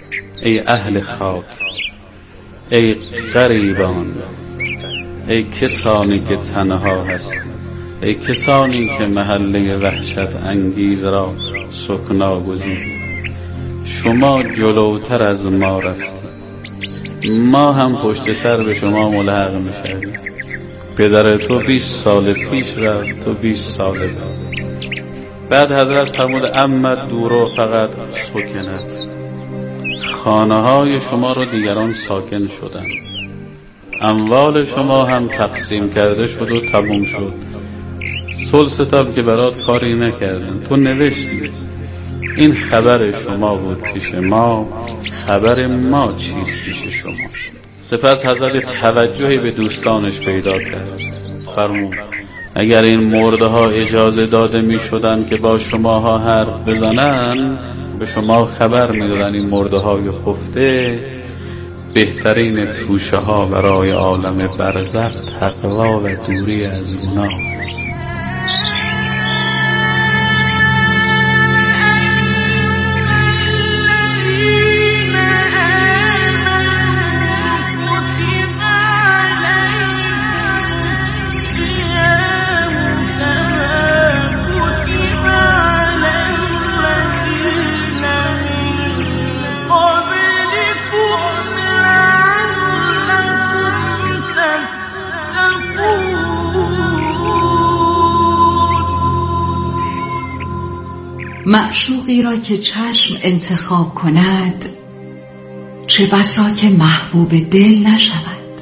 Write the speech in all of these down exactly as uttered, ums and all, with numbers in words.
ای اهل خاک، ای غریبان، ای کسانی که تنها هستید، ای کسانی که محله وحشت انگیز را سکنا گزیدید. شما جلوتر از ما رفتید، ما هم پشت سر به شما ملحق میشویم. پدر تو بیست سال پیش رفت، تو بیست سال بعد. بعد حضرت فرمود امت دورو فقط سکنت، خانه های شما رو دیگران ساکن شدن، اموال شما هم تقسیم کرده شد و تموم شد. ثلث که برات کاری نکردن، تو نوشتی. این خبر شما بود پیش ما، خبر ما چیز پیش شما. سپس حضرت توجهی به دوستانش پیدا کرد، فرمود اگر این مرده ها اجازه داده می شدن که با شماها حرف بزنن، به شما خبر می دادن این مرده های خفته بهترین توشه ها برای عالم برزخ تقوا و دوری از گناه. معشوقی را که چشم انتخاب کند، چه بسا که محبوب دل نشود،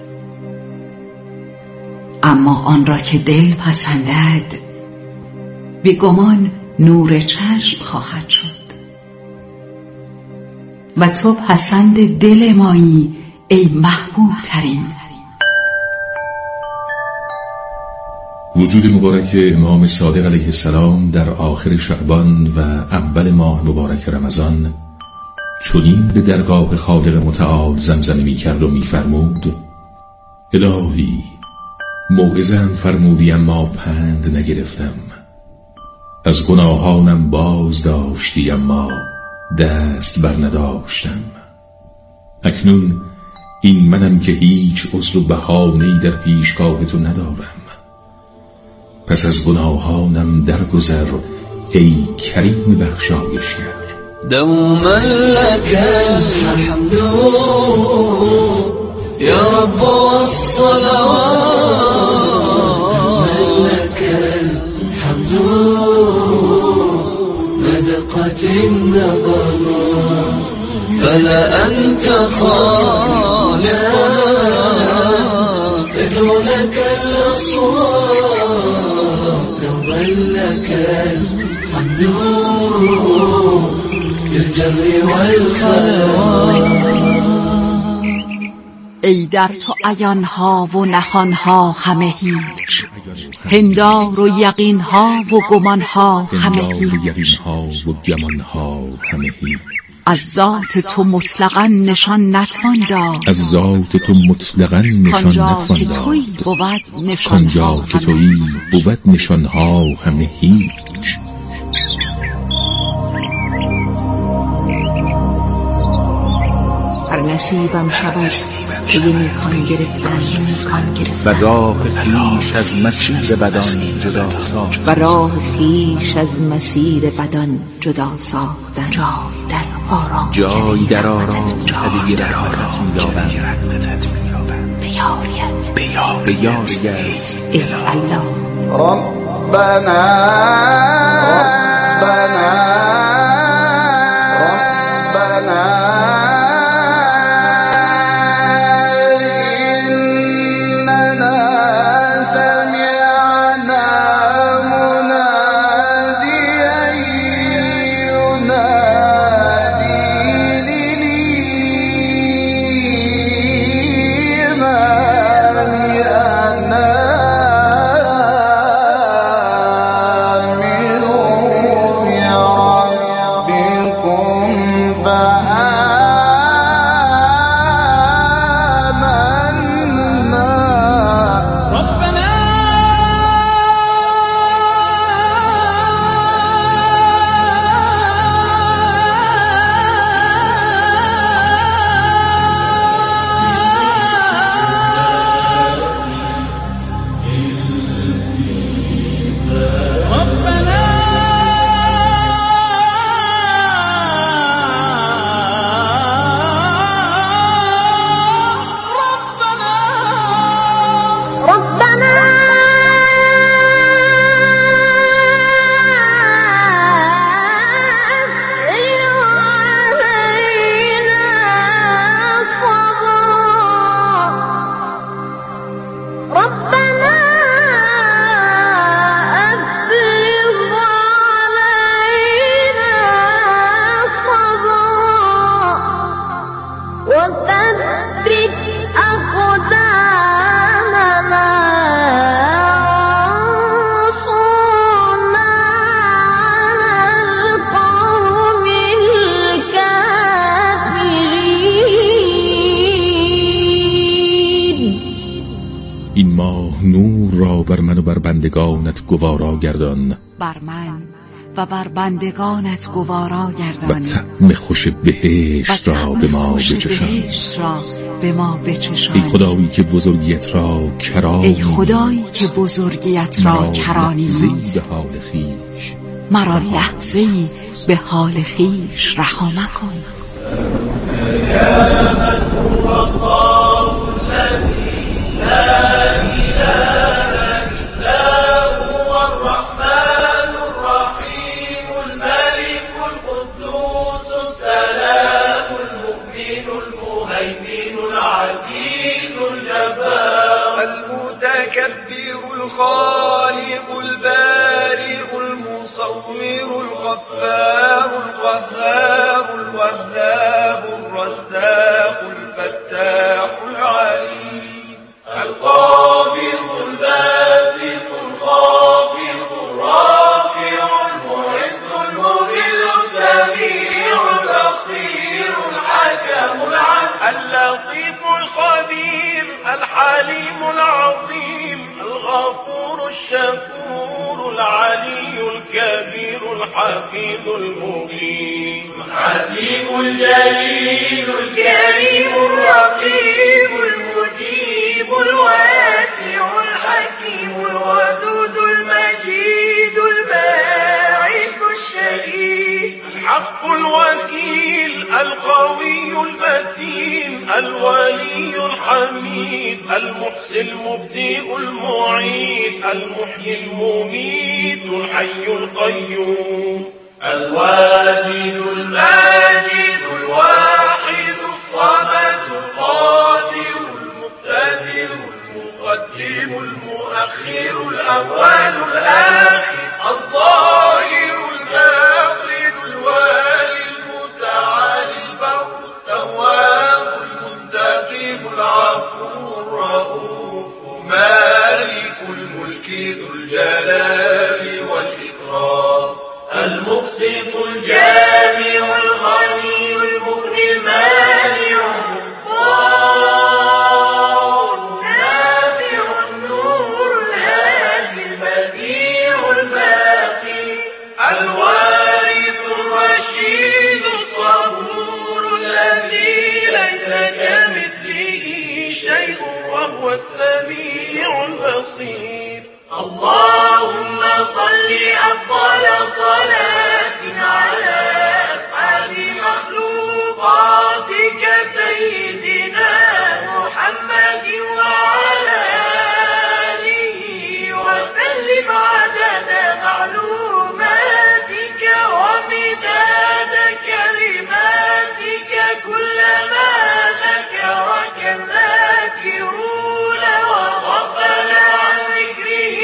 اما آن را که دل پسندد بی گمان نور چشم خواهد شد. و تو پسند دل مایی ای محبوب ترین. وجود مبارک امام صادق علیه السلام در آخر شعبان و اول ماه مبارک رمضان چنین به درگاه خالق متعال زمزمه می کرد و می فرمود الهی موعظه‌ام فرمودی اما پند نگرفتم، از گناهانم باز داشتی اما دست بر نداشتم. اکنون این منم که هیچ عذر و بهانه‌ای در پیشگاه تو ندارم، پس از گناهانم درگذر ای کریم بخشایشگر. دوما لك الحمد يا رب والصلوات، لك الحمد مدقت النبضات، فلا أنت خالق تدعو لك الأصوات، دوما لك الحمد بالجهر والخلوات. ای در تو عیانها و نهانها همه هیچ، هندار و یقینها و گمانها همه هیچ، از ذات تو مطلقاً نشان نتوان داد، از ذات تو مطلقاً نشان نتوان داد، کانجا که تویی بود نشانها همه هیچ. هر نصیبم شود که یه میکان گرفتن و راه خیش از مسیر بدان جدا ساختن، و راه خیش از مسیر بدان جدا ساختن، جای در آرام جای در آرام هدیه رحمتت می‌یابند، به یاریت به یاریت ای الله. ربنا نور را بر من و بر بندگانت گوارا گردان، بر من و بر بندگانت گوارا و گردان، طعم خوش بهشت را به ما بچشان. را به ما بچشان. ای خدایی که بزرگیت را کرانی، ای خدایی که بزرگیت را کرانی لحظه‌ای به حال خویش مرا لحظه‌ای به حال خویش رها مکن. الخالق البارئ المصور الغفار القهار الوهاب الرزاق الفتاح العليم القابض الباسط الخافض الرافع المعز المذل السميع البصير الحكم العدل اللطيف الخبير الحليم العظيم الغفور الشكور العلي الكبير الحفيظ المقيم الحسيب الجليل الكريم الرقيب المجيب الواسع الحكيم الودود المجيد الباعث الشهيد الحق الوكيل القوي المتين الولي الحميد المحسن المبدئ المعيد المحيي المميت الحي القيوم الواجد الماجد الواحد الصمد القادر المقتدر المقدم المؤخر الأول الآخر الظاهر الباطن الوالي المتعالي البر التواب المنتقم العفو الرؤوف مالك الملك ذو الجلال والإكرام المقسط الجامع الغني المغني المانع النافع النور الهادي البديع الباقي الوارث الرشيد الصبور الذي ليس كمثله شيء وهو السميع البصير. اللهم صل أفضل صلاة على أسعد مخلوقاتك سيدنا محمد وعلى آله وسلم عدد معلوماتك ومداد كلماتك كلما ذكرك الذاكرون وغفل عن ذكره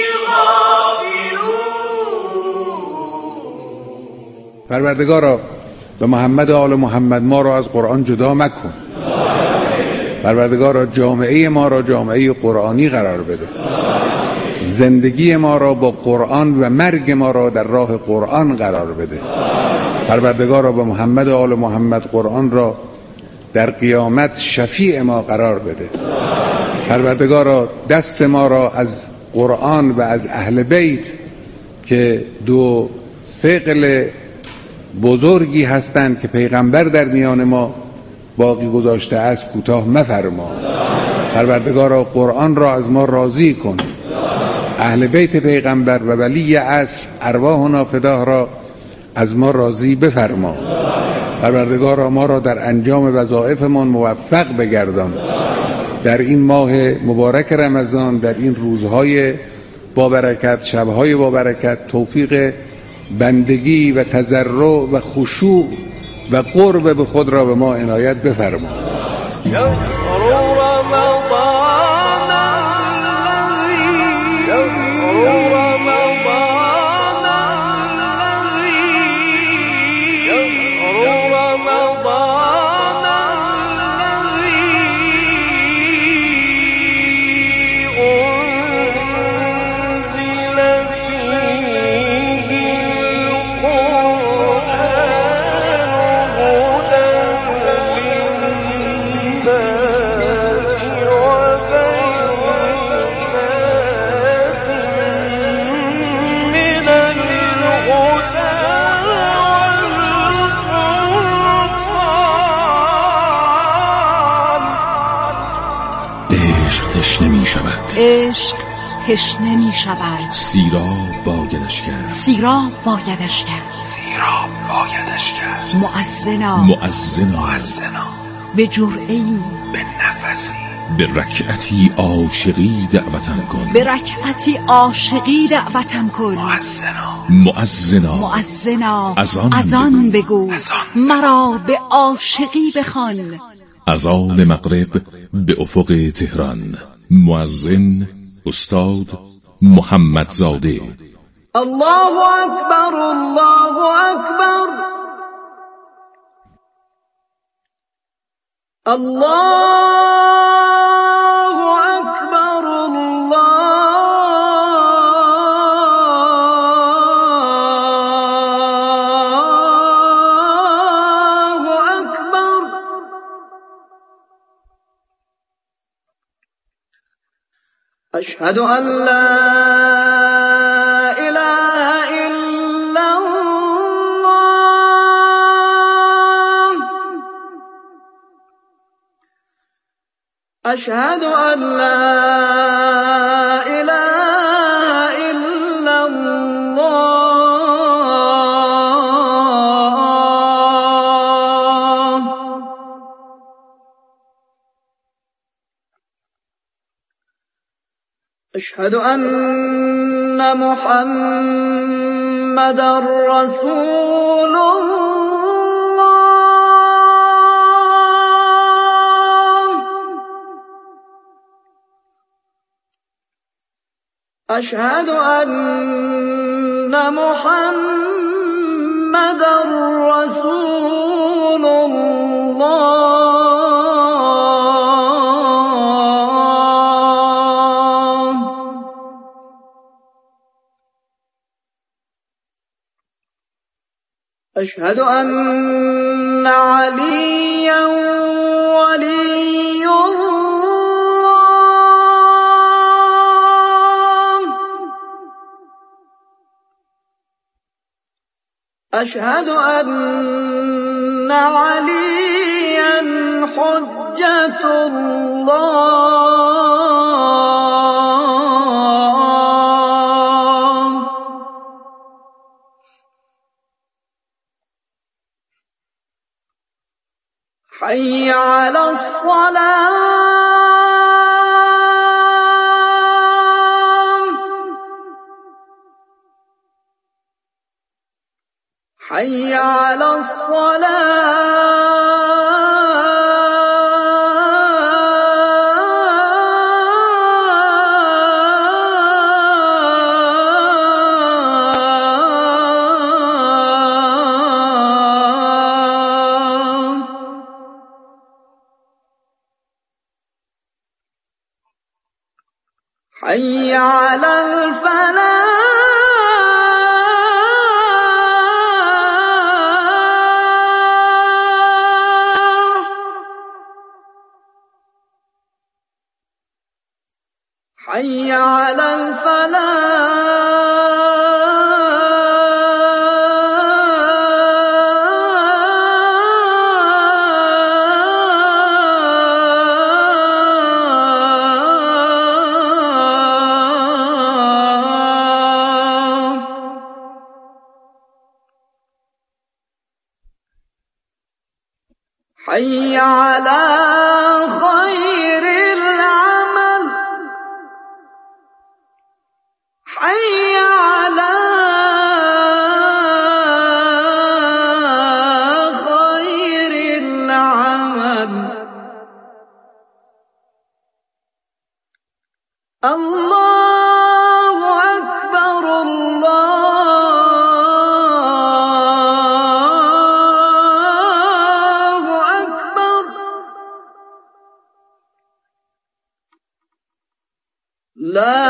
پروردگارا به محمد و آل محمد ما را از قرآن جدا مکن. پروردگارا جامعه ما را جامعه قرآنی قرار بده. زندگی ما را با قرآن و مرگ ما را در راه قرآن قرار بده. پروردگارا به محمد و آل محمد قرآن را در قیامت شفیع ما قرار بده. پروردگارا دست ما را از قرآن و از اهل بیت که دو ثقل بزرگی هستند که پیغمبر در میان ما باقی گذاشته است کوتاه مفرما. پروردگارا قرآن را از ما راضی کن. اهل بیت پیغمبر و ولی عصر ارواحنا فداه را از ما راضی بفرما. پروردگارا ما را در انجام وظایفمان موفق بگردان. در این ماه مبارک رمضان، در این روزهای با برکت، شبهای با برکت، توفیق بندگی و تضرع و خشوع و قرب به خود را به ما عنایت بفرما. شود. عشق تشنه می شود. سیراب بایدش کرد. سیراب بایدش کرد. سیراب بایدش کرد. مؤذنا مؤذنا مؤذنا به جرعه‌ای، به نفسی، به رکعتی عاشقی دعوتم کن. به رکعتی عاشقی دعوتم کن. مؤذنا مؤذنا مؤذنا اذان اذان بگو، اذان. مرا به عاشقی بخوان. اذان مغرب به افق تهران. مؤذن استاد محمدزاده. الله اکبر الله اکبر الله اکبر الله اکبر. اشهد ان لا اله الا الله. اشهد ان لا اله الا الله. اشهد ان محمدا رسول الله. اشهد ان محمدا رسول الله. اشهد ان عليا ولي الله. اشهد ان عليا حجة الله. حي على الصلاة. حي على الصلاة. حي على الفلاح. حي على الفلاح. حي على خير العمل. حي على خير العمل. الله أكبر الله أكبر. لا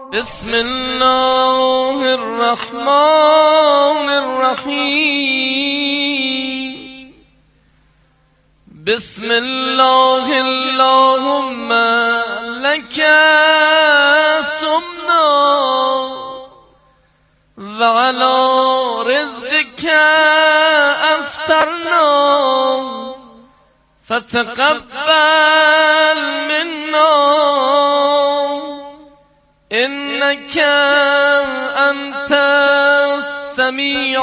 بسم الله الرحمن الرحيم بسم الله اللهم لك سمنا وعلى رزقك أفطرنا فتقبل منا إنك أنت السميع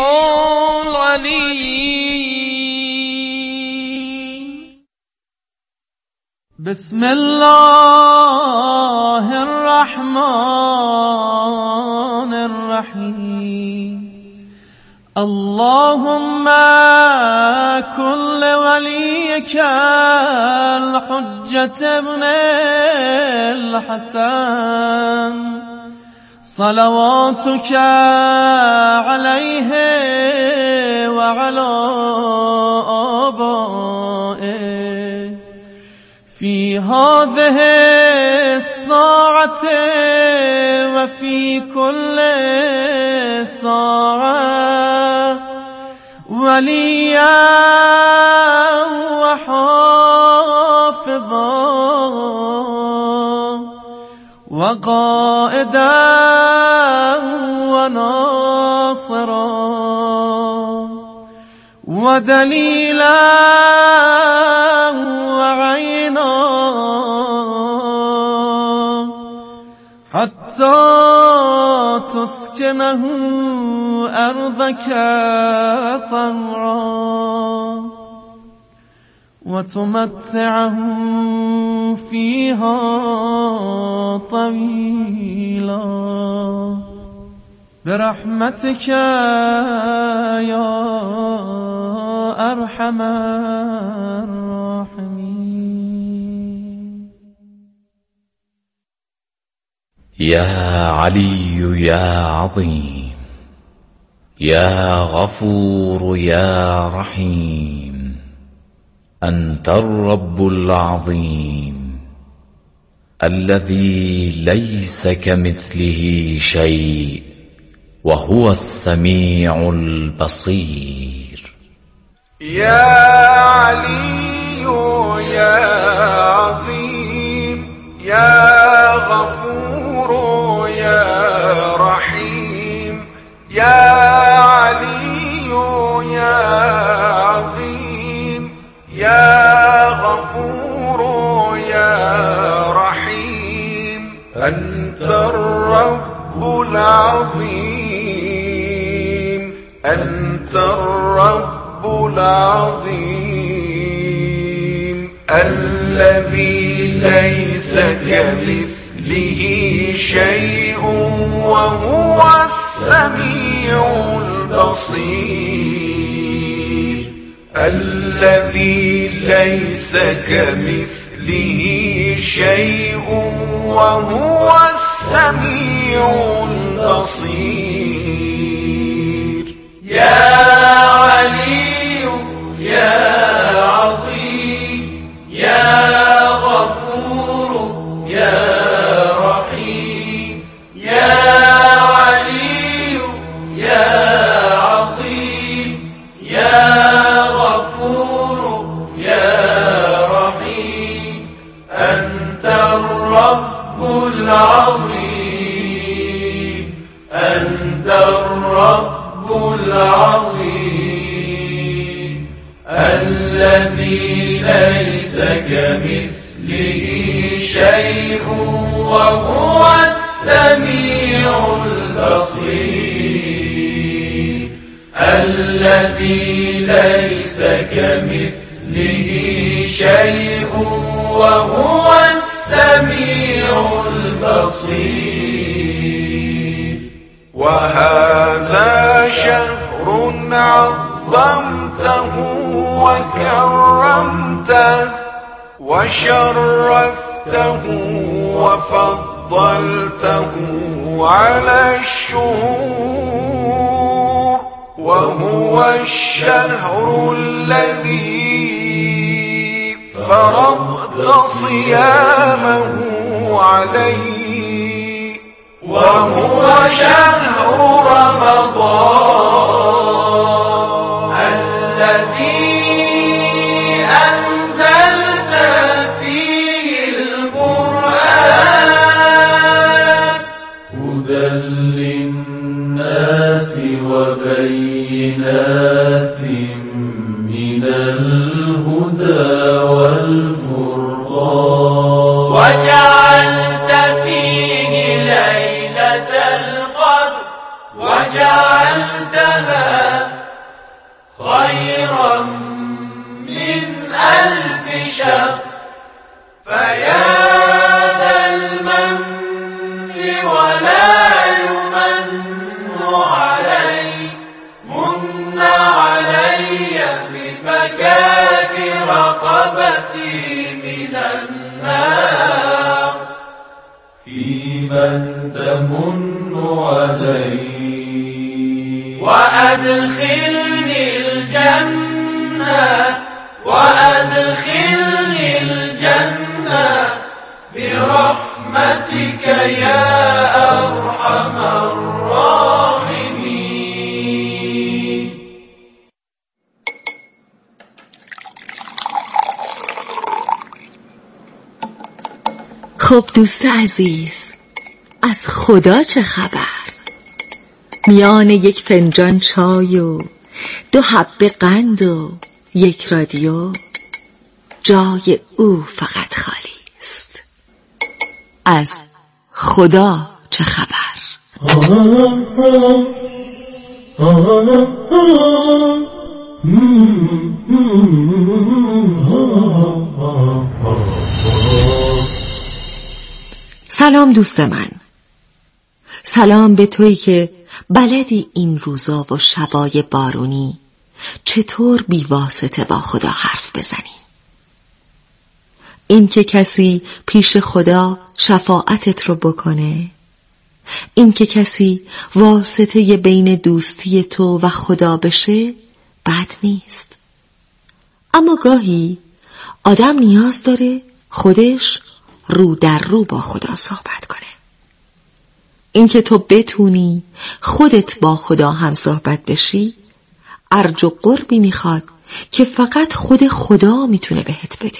العليم. بسم الله الرحمن الرحيم اللهم كن لوليك الحجة ابن الحسن صلواتك عليه وعلى آبائه في هذه الساعة وفي كل ساعة وليا وحافظا وقائدا وناصرا ودليلا وعينا حتى تسكنه أرضك طوعا وتمتعه فيها طويلا برحمتك يا أرحم الراحمين. يا علي يا عظيم يا غفور يا رحيم أنت الرب العظيم الذي ليس كمثله شيء وهو السميع البصير. يا علي يا عظيم يا غفور يا رحيم يا علي يا عظيم يا غفور يا رحيم أنت الرب العظيم أنت الرب العظيم الذي ليس كمثله شيء وهو السميع البصير الذي ليس كمثله شيء وهو السميع البصير. يا علي يا عظيم يا غفور يا رحيم يا علي يا عظيم يا غفور يا رحيم أنت الرب العظيم أنت الرب العظيم الذي ليس كمثله شيء وهو السميع البصير الذي ليس كمثله شيء وهو السميع البصير. وهذا شهر عظمته وكرمته وشرفته وفضلته على الشهور وهو الشهر الذي فرضت صيامه عليه شهر رمضان الذي أنزلت فيه القرآن هدى للناس وبينات من الهدى والفرقان وجعلت فيه ليلة القدر وجعلتها خيرا من ألف شهر فيا ذا المن ولا يمن علي من علي بفكاك رقبتي من النار فيمن تمن علي وأدخلني الجنة وأدخلني الجنة برحمتك يا أرحم الراحمين. خب دوست عزیز، از خدا چه خبر؟ میان یک فنجان چای و دو حبه قند و یک رادیو جای او فقط خالی است. از خدا چه خبر؟ سلام دوست من، سلام به تویی که بلدی این روزا و شبای بارونی چطور بی واسطه با خدا حرف بزنی. این که کسی پیش خدا شفاعتت رو بکنه، این که کسی واسطه بین دوستی تو و خدا بشه بد نیست. اما گاهی آدم نیاز داره خودش رو در رو با خدا صحبت کنه. این که تو بتونی خودت با خدا هم صحبت بشی ارج و قربی میخواد که فقط خود خدا میتونه بهت بده.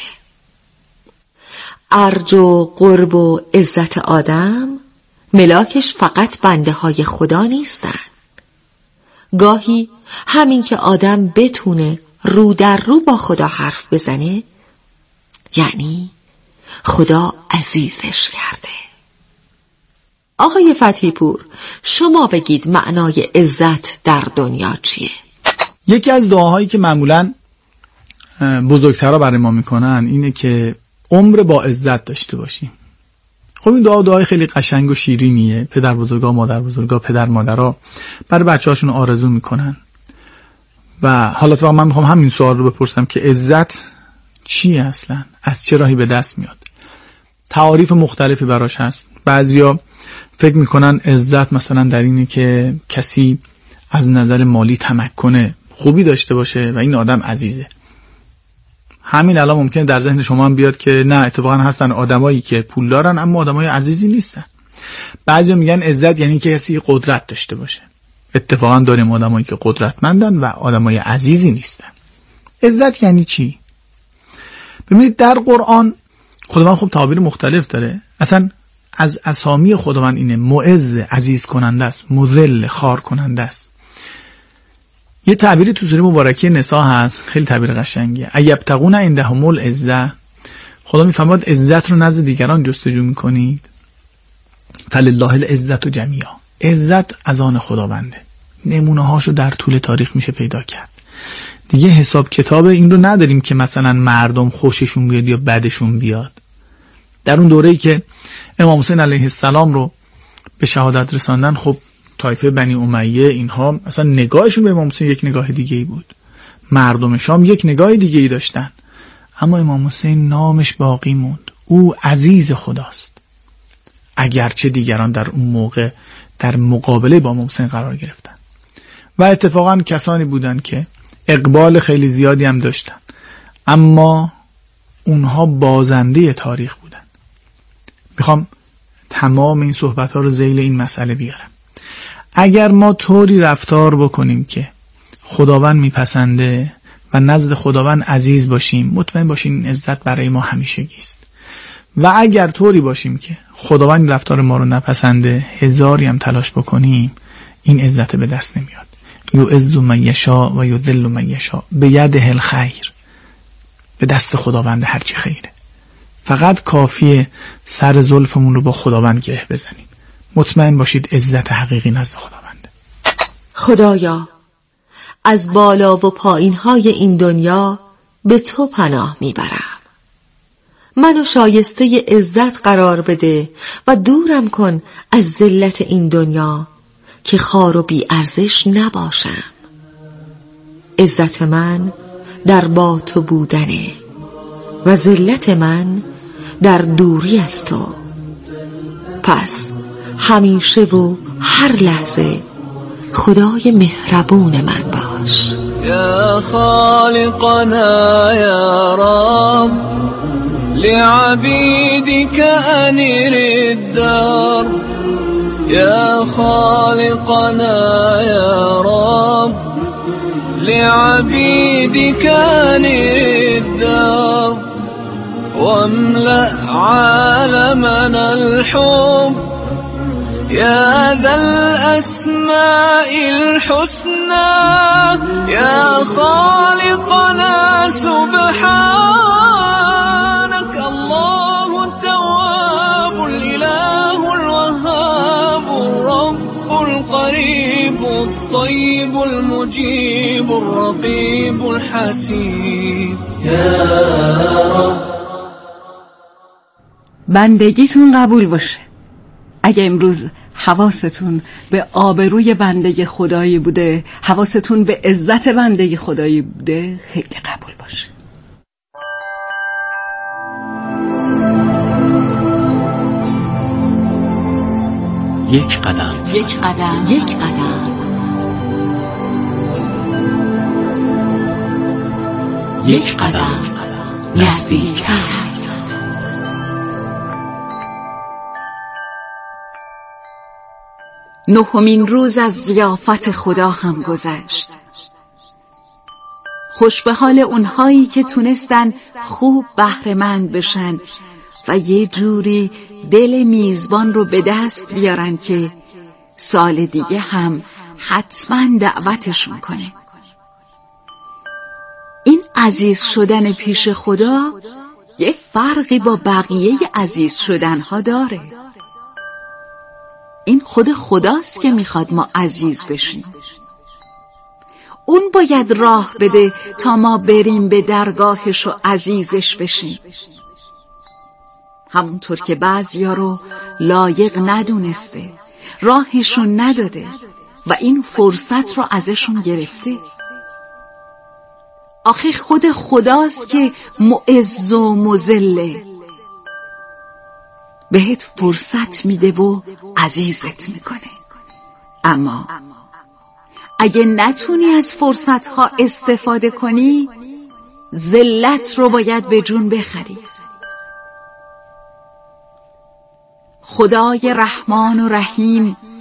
ارج و قرب و عزت آدم ملاکش فقط بنده های خدا نیستن. گاهی همین که آدم بتونه رو در رو با خدا حرف بزنه یعنی خدا عزیزش کرده. آقای فتحی پور، شما بگید معنای عزت در دنیا چیه؟ یکی از دعاهایی که معمولاً بزرگترها برای ما میکنن اینه که عمر با عزت داشته باشیم. خب این دعا دعای خیلی قشنگ و شیرینیه. پدر بزرگا، مادر بزرگا، پدر مادرها برای بچه‌هاشون آرزو میکنن. و حالا تو من میخوام همین سوال رو بپرسم که عزت چیه اصلا؟ از چه راهی به دست میاد؟ تعاریف مختلفی براش هست. بعضیا فکر میکنن عزت مثلا در اینه که کسی از نظر مالی تمکن خوبی داشته باشه و این آدم عزیزه. همین الان ممکنه در ذهن شما هم بیاد که نه، اتفاقا هستن آدمایی که پول دارن اما آدمای عزیزی نیستن. بعضیا میگن عزت یعنی که کسی قدرت داشته باشه. اتفاقا داریم آدمایی که قدرتمندن و آدمای عزیزی نیستن. عزت یعنی چی؟ ببینید در قرآن خداوند خب تعابیر مختلف داره. اصلا از اسامی خداوند اینه معز، عزیز کننده است، مذل، خوار کننده است. یه تعبیری تو سوره مبارکه نساء هست، خیلی تعبیر قشنگیه. ایبتغون عندهم العزة، خدا میفرماد عزت رو نزد دیگران جستجو میکنید. فلله العزة جمیعا، عزت از آن خداونده. نمونه هاشو در طول تاریخ میشه پیدا کرد. دیگه حساب کتاب این رو نداریم که مثلا مردم خوششون بیاد یا بدشون بیاد. در اون دوره‌ای که امام حسین علیه السلام رو به شهادت رساندن، خب طایفه بنی امیه اینها اصلا نگاهشون به امام حسین یک نگاه دیگه ای بود. مردم شام یک نگاه دیگه ای داشتن. اما امام حسین نامش باقی موند. او عزیز خداست. اگرچه دیگران در اون موقع در مقابله با امام حسین قرار گرفتن و اتفاقا کسانی بودن که اقبال خیلی زیادی هم داشتن، اما اونها بازنده تاریخ بودن. میخوام تمام این صحبت ها رو ذیل این مسئله بیارم. اگر ما طوری رفتار بکنیم که خداوند میپسنده و نزد خداوند عزیز باشیم، مطمئن باشین این عزت برای ما همیشگی است. و اگر طوری باشیم که خداوند رفتار ما رو نپسنده، هزاری هم تلاش بکنیم این عزت به دست نمیاد. یعز من یشاء و یذل من یشاء بیده الخیر، به دست خداوند هرچی خیره. فقط کافیه سر زلفمون رو با خداوند گره بزنیم. مطمئن باشید عزت حقیقی نزد خداونده. خدایا از بالا و پایین های این دنیا به تو پناه میبرم. منو شایسته عزت قرار بده و دورم کن از ذلت این دنیا که خوار و بی ارزش نباشم. عزت من در با تو بودنه و ذلت من در دوری از تو. پس همیشه و هر لحظه خدای مهربون من باش. یا خالقنا یا رب لعبیدک انیر الدار. یا خالقنا یا رب لعبیدک انیر الدار واملأ عالمنا الحب يا ذا الأسماء الحسنى يا خالقنا سبحانك الله التواب الإله الوهاب الرب القريب الطيب المجيب الرقيب الحسيب يا رب. بندگیتون قبول باشه. اگه امروز حواستون به آبروی بنده خدایی بوده، حواستون به عزت بنده خدایی بوده، خیلی قبول باشه. یک قدم یک قدم یک قدم یک قدم نزدیکتر. نهمین روز از ضیافت خدا هم گذشت. خوش به حال اونهایی که تونستن خوب بهره‌مند بشن و یه جوری دل میزبان رو به دست بیارن که سال دیگه هم حتما دعوتشون کنه. این عزیز شدن پیش خدا یه فرقی با بقیه عزیز شدنها داره. این خود خداست که میخواد ما عزیز بشیم. اون باید راه بده تا ما بریم به درگاهش و عزیزش بشیم. همونطور که بعضیا رو لایق ندونسته، راهشون نداده و این فرصت رو ازشون گرفته. آخه خود خداست که معز و مذله، بهت فرصت میده و عزیزت میکنه. اما اگه نتونی از فرصتها استفاده کنی، ذلت رو باید به جون بخری. خدای رحمان و رحیم